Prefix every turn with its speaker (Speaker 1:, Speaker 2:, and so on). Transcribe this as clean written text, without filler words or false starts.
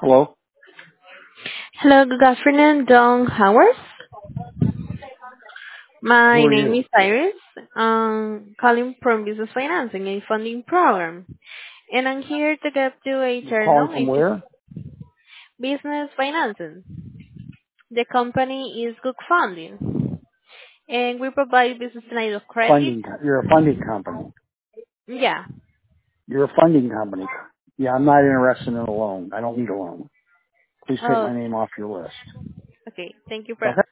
Speaker 1: Hello?
Speaker 2: Hello, good afternoon, Don Howard.
Speaker 1: Who
Speaker 2: My
Speaker 1: are
Speaker 2: name
Speaker 1: you?
Speaker 2: is Iris. Calling from Business Financing, a funding program. And I'm here to get to a
Speaker 1: You're
Speaker 2: turn
Speaker 1: calling
Speaker 2: on
Speaker 1: from
Speaker 2: a
Speaker 1: where?
Speaker 2: business financing. The company is Good Funding, and we provide business line of credit.
Speaker 1: You're a funding company.
Speaker 2: Yeah.
Speaker 1: You're a funding company. Yeah, I'm not interested in a loan. I don't need a loan. Please take
Speaker 2: Oh,
Speaker 1: my name off your list.
Speaker 2: okay. Thank you for
Speaker 1: Okay?